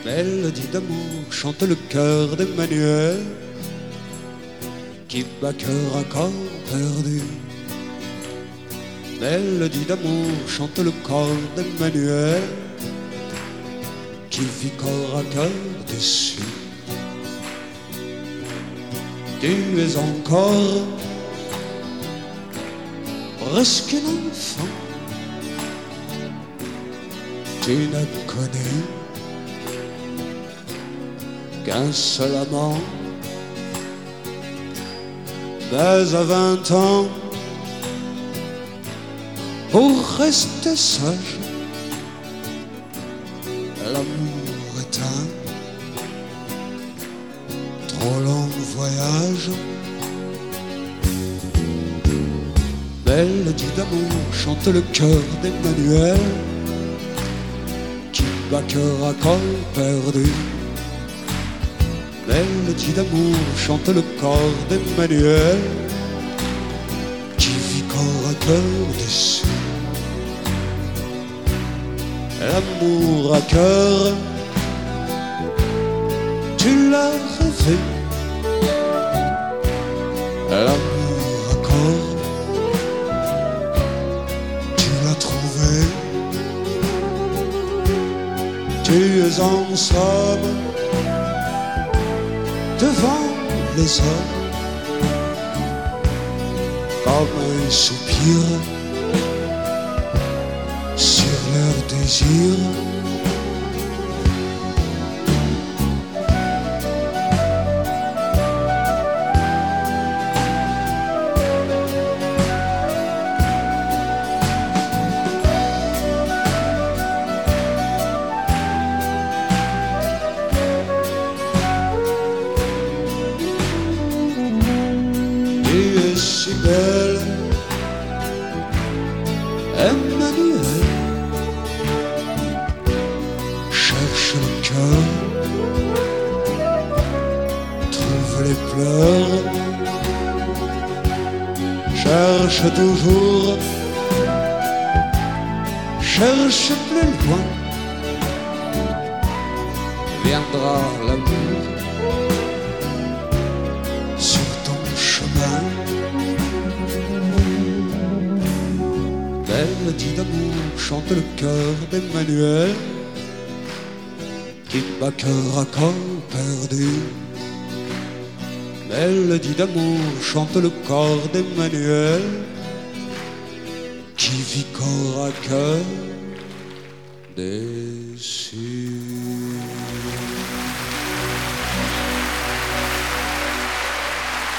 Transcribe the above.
Mélodie d'amour chante le cœur d'Emmanuel, qui bat cœur à corps perdu. Mélodie d'amour chante le corps d'Emmanuel, qui vit corps à cœur déçu. Tu es encore presque un enfant, tu ne connais qu'un seul amant. Mais à 20 ans, pour rester sage, l'amour est un trop long voyage. Mélodie d'amour chante le cœur d'Emmanuel, qui bat cœur à corps perdu. Mélodie d'amour chante le corps d'Emmanuel, qui vit corps à cœur déçu. L'amour à cœur, tu l'as rêvé. L'amour à corps, tu l'as trouvé. Tu es en somme devant les hommes comme un soupir sur leur désir. Si belle, Emmanuel, cherche le cœur, trouve les pleurs, cherche toujours, cherche plus loin, viendra l'amour sur ton chemin. Mélodie d'amour chante le cœur d'Emmanuel, qui bat cœur à corps perdu. Mélodie d'amour chante le corps d'Emmanuel, qui vit corps à cœur déçu.